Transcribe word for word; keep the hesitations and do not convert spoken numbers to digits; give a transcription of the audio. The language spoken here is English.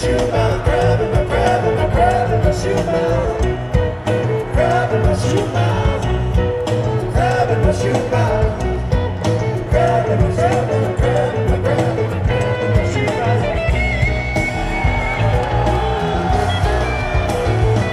shoe mouth, crab in my crab in my crab in my shoe mouth, crab in my shoe mouth, crab in my shoe mouth, crab in my shoe mouth.